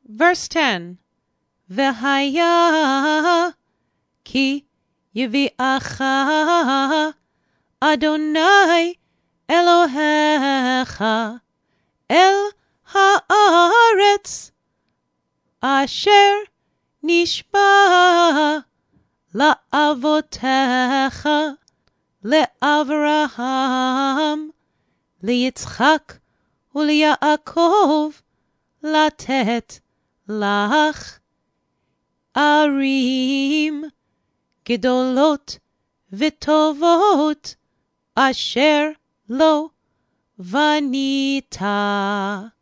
Verse 10. והיה כי יביאך אדוני אלוהיך אל הארץ אשר נשבע לאבותיך, לאברהם, ליצחק וליעקב, לתת לך. ערים גדולות וטובות אשר לא בנית.